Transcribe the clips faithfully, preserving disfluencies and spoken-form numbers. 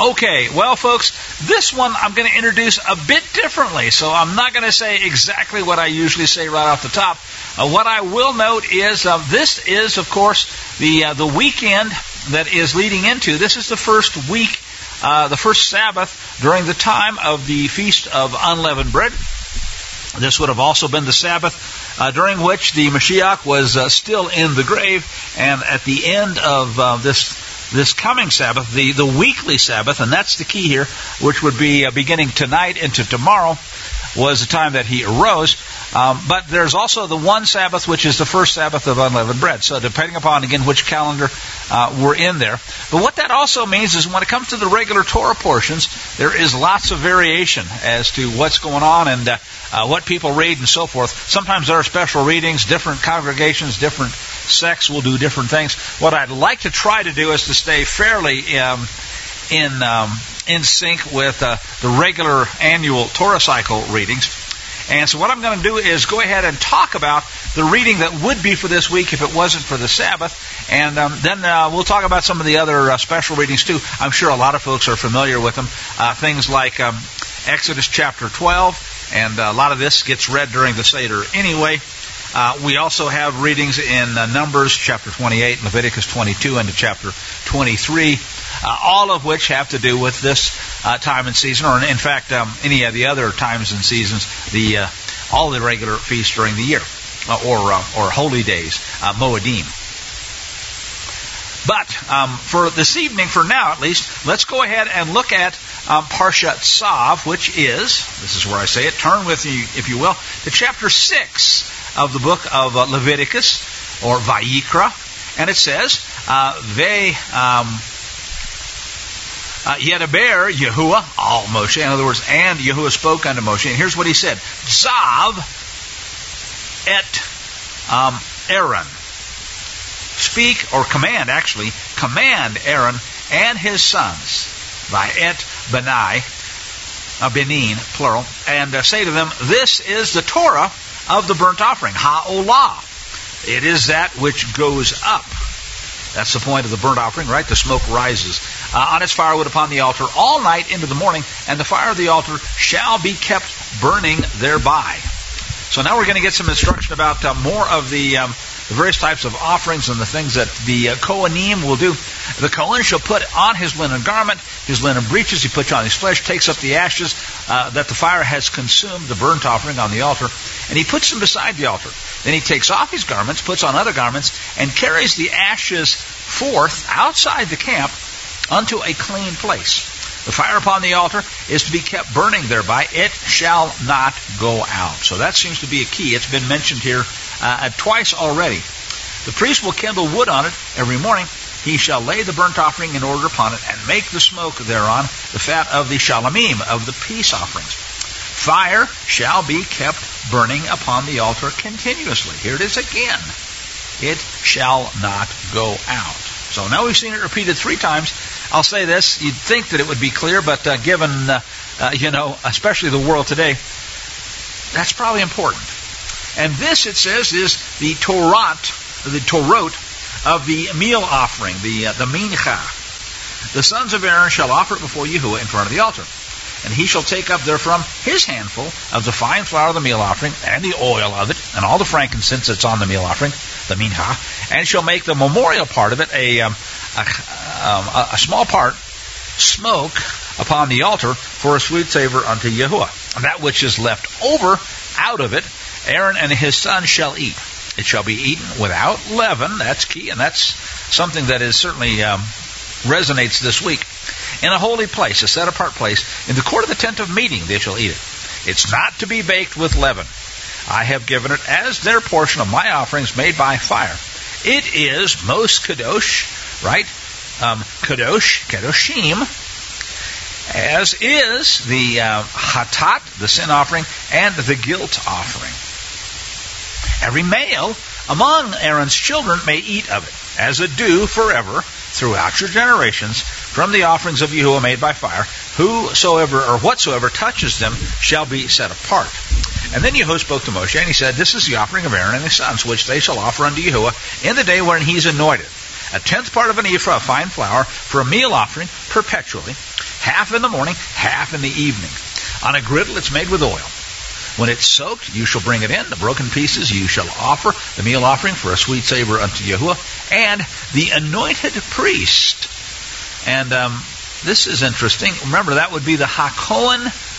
Okay, well, folks, this one I'm going to introduce a bit differently, so I'm not going to say exactly what I usually say right off the top. Uh, what I will note is uh, this is, of course, the uh, the weekend that is leading into. This is the first week, uh, the first Sabbath during the time of the Feast of Unleavened Bread. This would have also been the Sabbath uh, during which the Mashiach was uh, still in the grave, and at the end of uh, this this coming Sabbath, the, the weekly Sabbath, and that's the key here, which would be uh, beginning tonight into tomorrow, was the time that he arose. Um, but there's also the one Sabbath, which is the first Sabbath of unleavened bread. So depending upon, again, which calendar uh, we're in there. But what that also means is when it comes to the regular Torah portions, there is lots of variation as to what's going on and uh, uh, what people read and so forth. Sometimes there are special readings, different congregations, different sects will do different things. What I'd like to try to do is to stay fairly um, in um, in sync with uh, the regular annual Torah cycle readings. And so what I'm going to do is go ahead and talk about the reading that would be for this week if it wasn't for the Sabbath. And um, then uh, we'll talk about some of the other uh, special readings too. I'm sure a lot of folks are familiar with them. Uh, things like um, Exodus chapter twelve. And a lot of this gets read during the Seder anyway. Uh, we also have readings in uh, Numbers chapter twenty-eight, Leviticus twenty-two, and to chapter twenty-three, uh, all of which have to do with this uh, time and season, or in fact, um, any of the other times and seasons, the uh, all the regular feasts during the year, uh, or uh, or holy days, uh, Moedim. But um, for this evening, for now at least, let's go ahead and look at um, Parshat Tzav, which is, this is where I say it, turn with me, if you will, to chapter six of the book of uh, Leviticus, or Vayikra, and it says, uh, Ve um, uh, Yedaber Yahuwah al Moshe, in other words, and Yahuwah spoke unto Moshe, and here's what he said, Tzav et um, Aaron. Speak, or command, actually, command Aaron and his sons, Vayet Benai, uh, Benin, plural, and uh, say to them, this is the Torah of the burnt offering, Ha'olah. It is that which goes up. That's the point of the burnt offering, right? The smoke rises uh, on its firewood upon the altar all night into the morning, and the fire of the altar shall be kept burning thereby. So now we're going to get some instruction about uh, more of the, um, the various types of offerings and the things that the uh, Kohanim will do. The Kohen shall put on his linen garment, his linen breeches, he puts on his flesh, takes up the ashes uh, that the fire has consumed, the burnt offering on the altar, and he puts them beside the altar. Then he takes off his garments, puts on other garments, and carries the ashes forth outside the camp unto a clean place. The fire upon the altar is to be kept burning thereby. It shall not go out. So that seems to be a key. It's been mentioned here uh, twice already. The priest will kindle wood on it every morning. He shall lay the burnt offering in order upon it and make the smoke thereon, the fat of the shalamim, of the peace offerings. Fire shall be kept burning upon the altar continuously. Here it is again. It shall not go out. So now we've seen it repeated three times. I'll say this, you'd think that it would be clear, but uh, given, uh, uh, you know, especially the world today, that's probably important. And this, it says, is the Torah, the Torot of the meal offering, the uh, the mincha. The sons of Aaron shall offer it before Yahuwah in front of the altar. And he shall take up therefrom his handful of the fine flour of the meal offering, and the oil of it, and all the frankincense that's on the meal offering, the mincha, and shall make the memorial part of it a, um, a, um, a, a small part, smoke upon the altar for a sweet savor unto Yahuwah. And that which is left over out of it, Aaron and his sons shall eat. It shall be eaten without leaven. That's key, and that's something that is certainly um, resonates this week. In a holy place, a set-apart place, in the court of the tent of meeting they shall eat it. It's not to be baked with leaven. I have given it as their portion of my offerings made by fire. It is most kadosh, right? Um, kadosh, kadoshim, as is the uh, hatat, the sin offering, and the guilt offering. Every male among Aaron's children may eat of it, as a due forever, throughout your generations, from the offerings of Yahuwah made by fire. Whosoever or whatsoever touches them shall be set apart. And then Yahuwah spoke to Moshe, and he said, this is the offering of Aaron and his sons, which they shall offer unto Yahuwah in the day wherein he is anointed. A tenth part of an ephah of fine flour for a meal offering perpetually. half in the morning, half in the evening. On a griddle it's made with oil. When it's soaked, you shall bring it in. The broken pieces you shall offer, the meal offering for a sweet savor unto Yahuwah, and the anointed priest. And um, this is interesting. Remember, that would be the HaKohen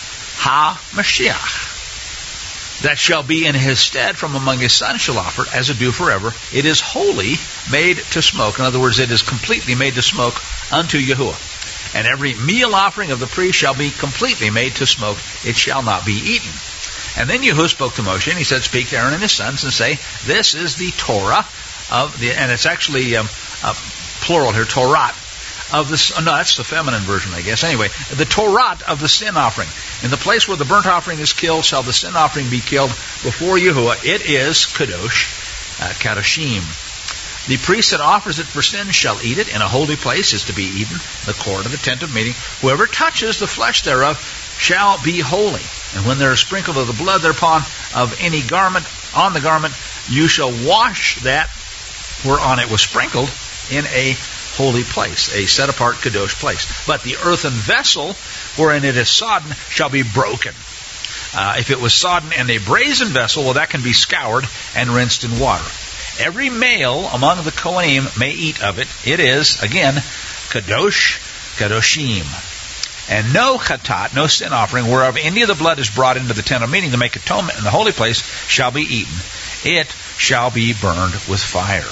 HaMashiach. That shall be in his stead from among his sons shall offer it as a due forever. It is wholly made to smoke. In other words, it is completely made to smoke unto Yahuwah. And every meal offering of the priest shall be completely made to smoke. It shall not be eaten. And then Yahuwah spoke to Moshe, and he said, speak to Aaron and his sons and say, this is the Torah of the, and it's actually um, uh, plural here, Torah. Of this, oh, no, that's the feminine version, I guess. Anyway, the Torah of the sin offering. In the place where the burnt offering is killed, shall the sin offering be killed before Yahuwah. It is kadosh, uh, kadoshim. The priest that offers it for sin shall eat it. In a holy place is to be eaten, the court of the tent of meeting. Whoever touches the flesh thereof shall be holy. And when there is sprinkled of the blood thereupon of any garment on the garment, you shall wash that whereon it was sprinkled in a holy place, a set-apart kadosh place. But the earthen vessel wherein it is sodden shall be broken. Uh, if it was sodden in a brazen vessel, well, that can be scoured and rinsed in water. Every male among the Kohanim may eat of it. It is, again, kadosh, kadoshim. And no chatat, no sin offering, whereof any of the blood is brought into the tent of meeting to make atonement in the holy place, shall be eaten. It shall be burned with fire.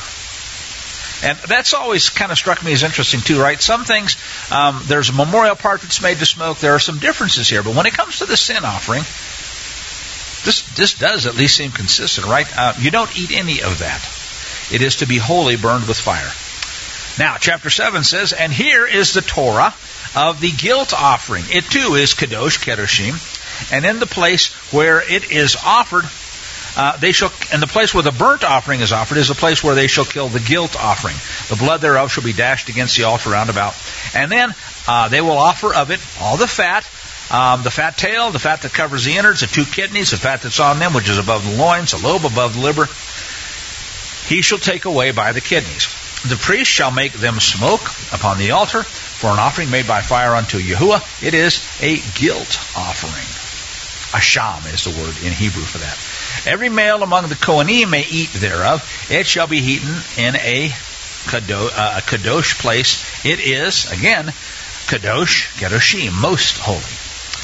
And that's always kind of struck me as interesting too, right? Some things, um, there's a memorial part that's made to smoke. There are some differences here. But when it comes to the sin offering, this this does at least seem consistent, right? Uh, you don't eat any of that. It is to be wholly burned with fire. Now, chapter seven says, and here is the Torah of the guilt offering. It too is kadosh, kedoshim. And in the place where it is offered, Uh, they shall, and the place where the burnt offering is offered is the place where they shall kill the guilt offering. The blood thereof shall be dashed against the altar round about. And then uh, they will offer of it all the fat, um, the fat tail, the fat that covers the innards, the two kidneys, the fat that's on them, which is above the loins, the lobe above the liver. He shall take away by the kidneys. The priest shall make them smoke upon the altar for an offering made by fire unto Yahuwah. It is a guilt offering. Asham is the word in Hebrew for that. Every male among the Kohanim may eat thereof. It shall be eaten in a kadosh, uh, a kadosh place. It is, again, kadosh, kadoshim, most holy.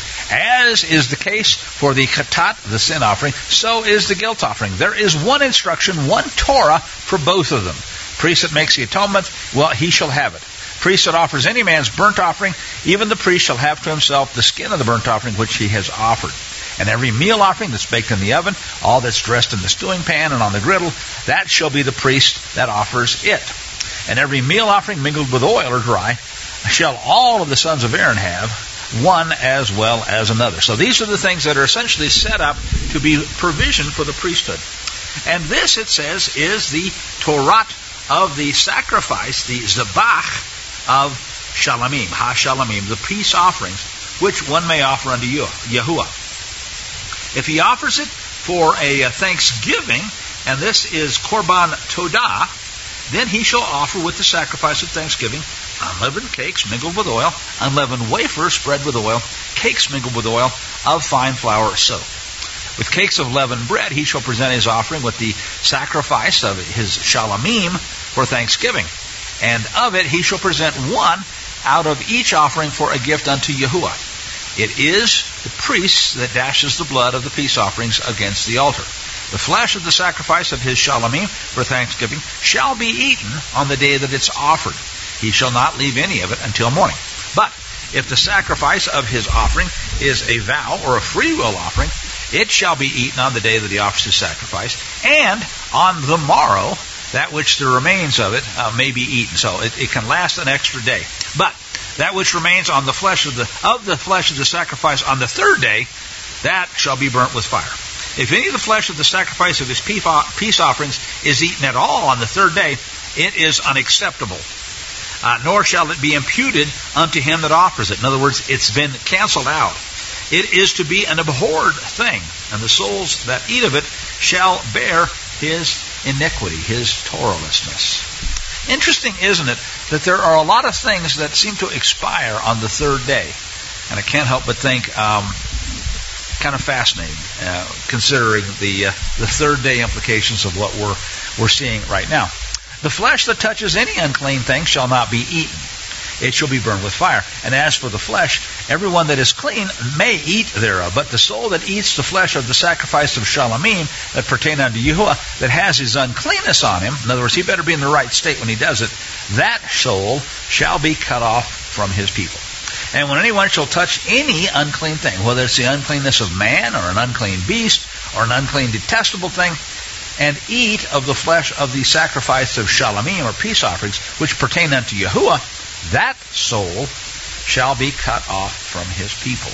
As is the case for the chatat, the sin offering, so is the guilt offering. There is one instruction, one Torah for both of them. Priest that makes the atonement, well, he shall have it. Priest that offers any man's burnt offering, even the priest shall have to himself the skin of the burnt offering which he has offered. And every meal offering that's baked in the oven, all that's dressed in the stewing pan and on the griddle, that shall be the priest that offers it. And every meal offering mingled with oil or dry, shall all of the sons of Aaron have, one as well as another. So these are the things that are essentially set up to be provision for the priesthood. And this, it says, is the Torah of the sacrifice, the Zabach of Shalamim, Ha-Shalamim, the peace offerings, which one may offer unto Yahuwah. If he offers it for a thanksgiving, and this is Korban Todah, then he shall offer with the sacrifice of thanksgiving unleavened cakes mingled with oil, unleavened wafers spread with oil, cakes mingled with oil of fine flour soaked. With cakes of leavened bread he shall present his offering with the sacrifice of his shalamim for thanksgiving. And of it he shall present one out of each offering for a gift unto Yahuwah. It is the priest that dashes the blood of the peace offerings against the altar. The flesh of the sacrifice of his shalamim for thanksgiving shall be eaten on the day that it's offered. He shall not leave any of it until morning. But if the sacrifice of his offering is a vow or a free will offering, it shall be eaten on the day that he offers his sacrifice, and on the morrow that which the remains of it uh, may be eaten. So it, it can last an extra day. But that which remains on the flesh of the of the flesh of the sacrifice on the third day, that shall be burnt with fire. If any of the flesh of the sacrifice of his peace offerings is eaten at all on the third day, it is unacceptable. Uh, nor shall it be imputed unto him that offers it. In other words, it's been canceled out. It is to be an abhorred thing, and the souls that eat of it shall bear his iniquity, his Torahlessness. Interesting, isn't it, that there are a lot of things that seem to expire on the third day. And I can't help but think, um, kind of fascinating, uh, considering the uh, the third day implications of what we're we're seeing right now. The flesh that touches any unclean thing shall not be eaten. It shall be burned with fire. And as for the flesh, everyone that is clean may eat thereof. But the soul that eats the flesh of the sacrifice of Shalamim that pertain unto Yahuwah, that has his uncleanness on him, in other words, he better be in the right state when he does it, that soul shall be cut off from his people. And when anyone shall touch any unclean thing, whether it's the uncleanness of man or an unclean beast or an unclean detestable thing, and eat of the flesh of the sacrifice of Shalamim or peace offerings, which pertain unto Yahuwah, that soul shall be cut off from his people.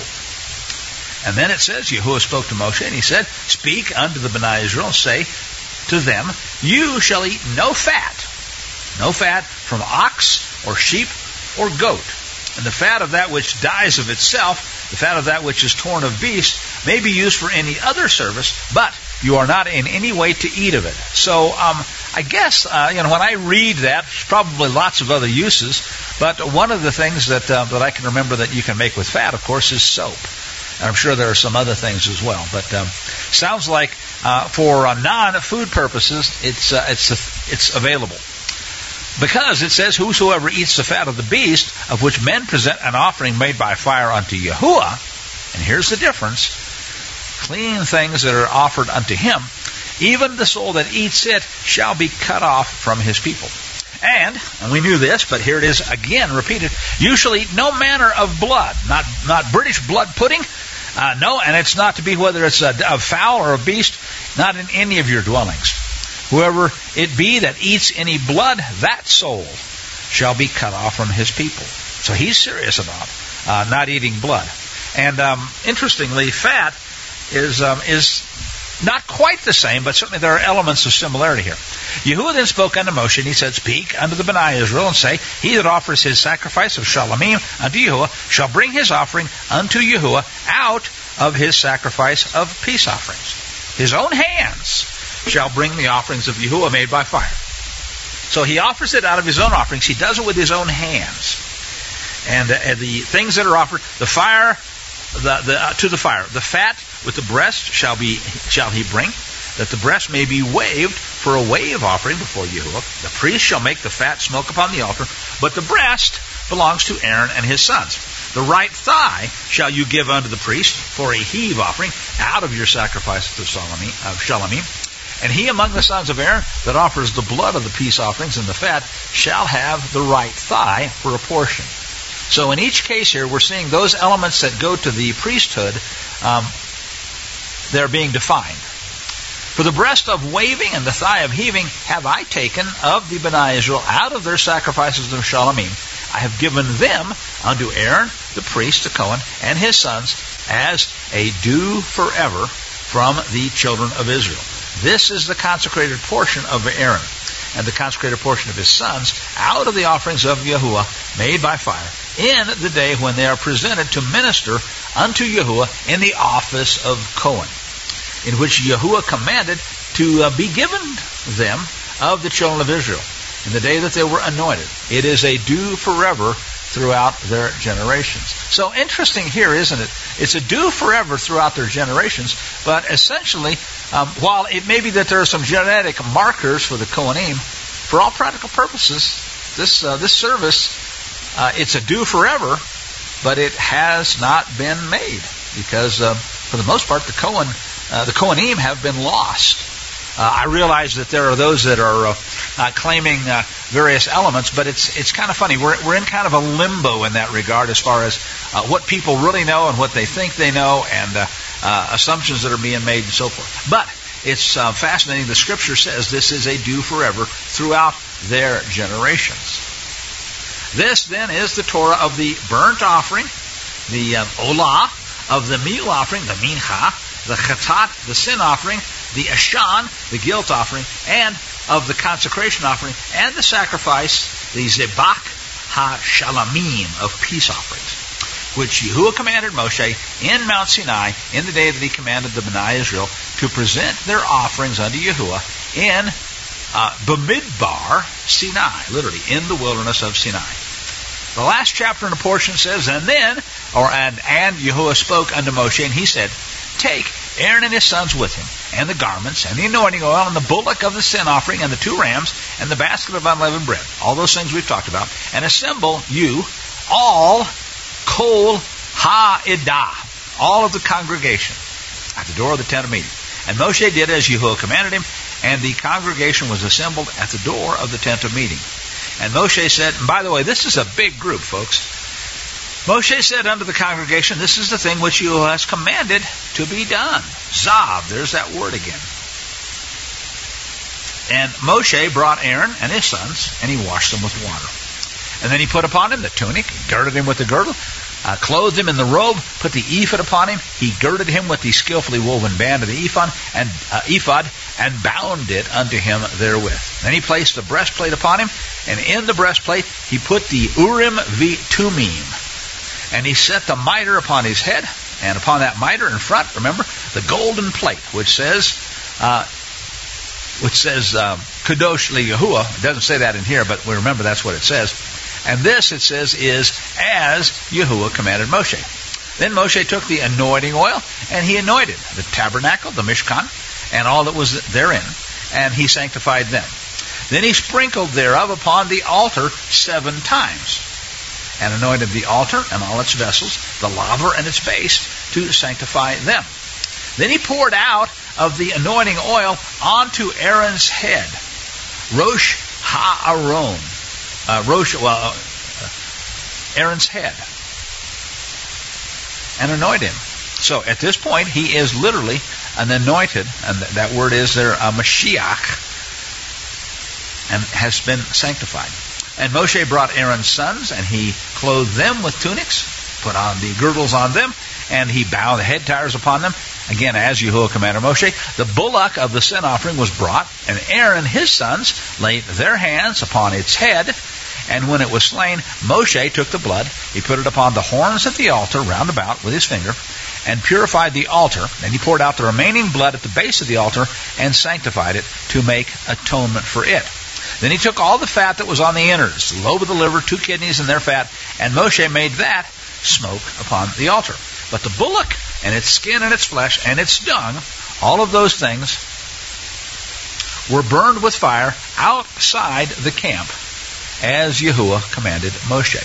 And then it says, Yahuwah spoke to Moshe, and he said, Speak unto the Bnei Israel, and say to them, You shall eat no fat, no fat from ox or sheep or goat. And the fat of that which dies of itself, the fat of that which is torn of beast, may be used for any other service, but you are not in any way to eat of it. So um, I guess, uh, you know, when I read that, there's probably lots of other uses, but one of the things that uh, that I can remember that you can make with fat, of course, is soap. And I'm sure there are some other things as well. But um, sounds like uh, for uh, non-food purposes, it's uh, it's uh, it's available. Because it says, Whosoever eats the fat of the beast, of which men present an offering made by fire unto Yahuwah, and here's the difference, clean things that are offered unto him, even the soul that eats it shall be cut off from his people. And, and we knew this, but here it is again repeated, you shall eat no manner of blood, not not British blood pudding, uh, no, and it's not to be whether it's a, a fowl or a beast, not in any of your dwellings. Whoever it be that eats any blood, that soul shall be cut off from his people. So he's serious about uh, not eating blood. And um, interestingly, fat is um, is not quite the same, but certainly there are elements of similarity here. Yahuwah then spoke unto Moshe, and he said, Speak unto the Bnei Israel, and say, He that offers his sacrifice of Shalamim unto Yahuwah shall bring his offering unto Yahuwah out of his sacrifice of peace offerings. His own hands shall bring the offerings of Yahuwah made by fire. So he offers it out of his own offerings. He does it with his own hands. And the, and the things that are offered, the fire, the, the uh, to the fire, the fat with the breast shall be shall he bring, that the breast may be waved for a wave offering before Yahuwah. The priest shall make the fat smoke upon the altar, but the breast belongs to Aaron and his sons. The right thigh shall you give unto the priest for a heave offering out of your sacrifices of Shalamim. And he among the sons of Aaron that offers the blood of the peace offerings and the fat shall have the right thigh for a portion. So in each case here, we're seeing those elements that go to the priesthood, um, they're being defined. For the breast of waving and the thigh of heaving have I taken of the Bnei Israel out of their sacrifices of Shalamim. I have given them unto Aaron, the priest, the Cohen, and his sons, as a due forever from the children of Israel. This is the consecrated portion of Aaron, and the consecrated portion of his sons, out of the offerings of Yahuwah, made by fire, in the day when they are presented to minister unto Yahuwah in the office of Cohen, in which Yahuwah commanded to uh, be given them of the children of Israel, in the day that they were anointed. It is a due forever throughout their generations. So interesting here, isn't it? It's a due forever throughout their generations, but essentially, um, while it may be that there are some genetic markers for the Kohanim, for all practical purposes, this uh, this service, uh, it's a due forever, but it has not been made, because uh, for the most part, the Kohen, uh, the Kohanim have been lost. Uh, I realize that there are those that are uh, uh, claiming uh, various elements, but it's it's kind of funny. We're we're in kind of a limbo in that regard as far as uh, what people really know and what they think they know, and uh, uh, assumptions that are being made and so forth. But it's uh, fascinating. The Scripture says this is a due forever throughout their generations. This then is the Torah of the burnt offering, the um, olah, of the meal offering, the mincha, the chatat, the sin offering, the ashan, the guilt offering, and of the consecration offering, and the sacrifice, the zebach ha-shalamim, of peace offerings, which Yahuwah commanded Moshe in Mount Sinai in the day that he commanded the Bnei Israel to present their offerings unto Yahuwah in uh, Bamidbar Sinai, literally in the wilderness of Sinai. The last chapter in the portion says, and then, or and, and Yahuwah spoke unto Moshe, and he said, take Aaron and his sons with him, and the garments, and the anointing oil, and the bullock of the sin offering, and the two rams, and the basket of unleavened bread. All those things we've talked about. And assemble you all kol ha-idah, all of the congregation, at the door of the tent of meeting. And Moshe did as Yahuwah commanded him, and the congregation was assembled at the door of the tent of meeting. And Moshe said, and by the way, this is a big group, folks. Moshe said unto the congregation, this is the thing which Yahuwah has commanded to be done. Zav, there's that word again. And Moshe brought Aaron and his sons, and he washed them with water. And then he put upon him the tunic, girded him with the girdle, uh, clothed him in the robe, put the ephod upon him. He girded him with the skillfully woven band of the ephod, and uh, ephod, and bound it unto him therewith. Then he placed the breastplate upon him, and in the breastplate he put the Urim v'Tumim. And he set the mitre upon his head, and upon that mitre in front, remember, the golden plate, which says, uh, which says, uh, Kadosh Yahuwah. It doesn't say that in here, but we remember that's what it says. And this, it says, is as Yahuwah commanded Moshe. Then Moshe took the anointing oil, and he anointed the tabernacle, the Mishkan, and all that was therein, and he sanctified them. Then he sprinkled thereof upon the altar seven times, and anointed the altar and all its vessels, the laver and its base, to sanctify them. Then he poured out of the anointing oil onto Aaron's head, Rosh Ha'aron, uh, Rosh, well, uh, Aaron's head, and anointed him. So at this point, he is literally an anointed, and that word is there, a Mashiach, and has been sanctified. And Moshe brought Aaron's sons, and he clothed them with tunics, put on the girdles on them, and he bound the head tires upon them, again as Yahuwah commanded Moshe. The bullock of the sin offering was brought, and Aaron and his sons laid their hands upon its head, and when it was slain, Moshe took the blood, he put it upon the horns of the altar round about with his finger, and purified the altar, and he poured out the remaining blood at the base of the altar, and sanctified it to make atonement for it. Then he took all the fat that was on the innards, the lobe of the liver, two kidneys and their fat, and Moshe made that smoke upon the altar. But the bullock and its skin and its flesh and its dung, all of those things were burned with fire outside the camp, as Yahuwah commanded Moshe.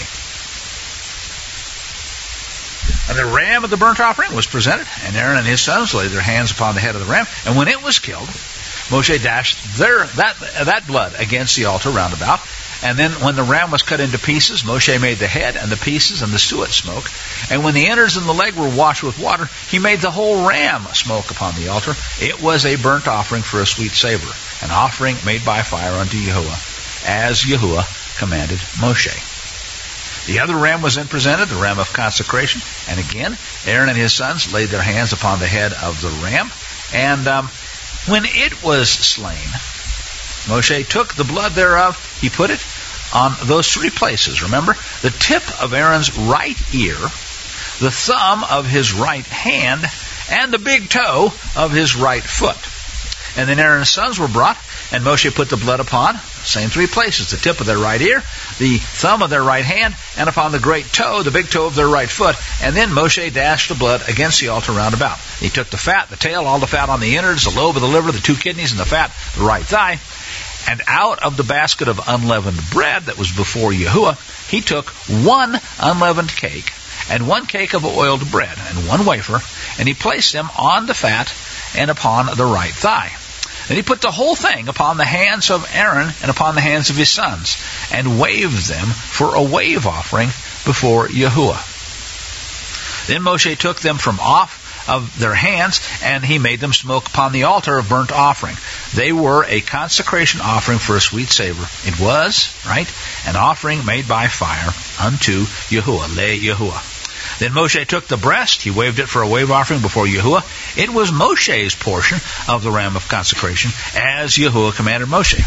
And the ram of the burnt offering was presented, and Aaron and his sons laid their hands upon the head of the ram, and when it was killed, Moshe dashed their, that, that blood against the altar round about. And then when the ram was cut into pieces, Moshe made the head and the pieces and the suet smoke. And when the innards and the leg were washed with water, he made the whole ram smoke upon the altar. It was a burnt offering for a sweet savor, an offering made by fire unto Yahuwah, as Yahuwah commanded Moshe. The other ram was then presented, the ram of consecration. And again, Aaron and his sons laid their hands upon the head of the ram. And um, when it was slain, Moshe took the blood thereof, he put it on those three places. Remember, the tip of Aaron's right ear, the thumb of his right hand, and the big toe of his right foot. And then Aaron's sons were brought, and Moshe put the blood upon the same three places, the tip of their right ear, the thumb of their right hand, and upon the great toe, the big toe of their right foot. And then Moshe dashed the blood against the altar round about. He took the fat, the tail, all the fat on the innards, the lobe of the liver, the two kidneys, and the fat, the right thigh. And out of the basket of unleavened bread that was before Yahuwah, he took one unleavened cake, and one cake of oiled bread, and one wafer, and he placed them on the fat and upon the right thigh. Then he put the whole thing upon the hands of Aaron and upon the hands of his sons, and waved them for a wave offering before Yahuwah. Then Moshe took them from off of their hands, and he made them smoke upon the altar of burnt offering. They were a consecration offering for a sweet savor. It was, right, an offering made by fire unto Yahuwah, le Yahuwah. Then Moshe took the breast, he waved it for a wave offering before Yahuwah. It was Moshe's portion of the ram of consecration, as Yahuwah commanded Moshe.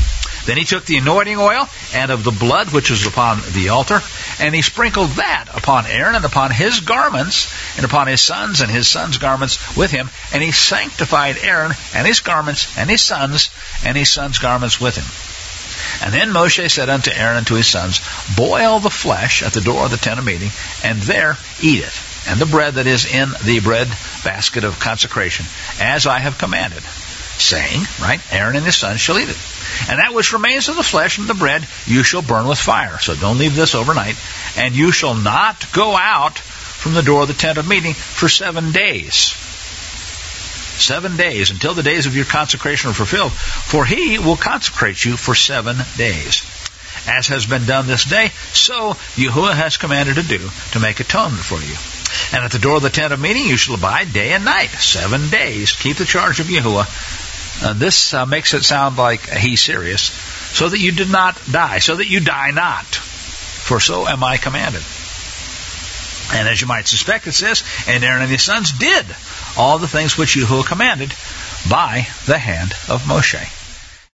Then he took the anointing oil and of the blood which was upon the altar, and he sprinkled that upon Aaron and upon his garments, and upon his sons and his sons' garments with him, and he sanctified Aaron and his garments and his sons and his sons' garments with him. And then Moshe said unto Aaron and to his sons, Boil the flesh at the door of the tent of meeting, and there eat it, and the bread that is in the bread basket of consecration, as I have commanded, saying, right, Aaron and his sons shall eat it. And that which remains of the flesh and the bread you shall burn with fire. So don't leave this overnight. And you shall not go out from the door of the tent of meeting for seven days. Seven days, until the days of your consecration are fulfilled. For he will consecrate you for seven days. As has been done this day, so Yahuwah has commanded to do, to make atonement for you. And at the door of the tent of meeting you shall abide day and night, seven days. Keep the charge of Yahuwah. Uh, this uh, makes it sound like he's serious. So that you did not die, so that you die not. For so am I commanded. And as you might suspect, it says, and Aaron and his sons did all the things which Yahuwah commanded by the hand of Moshe.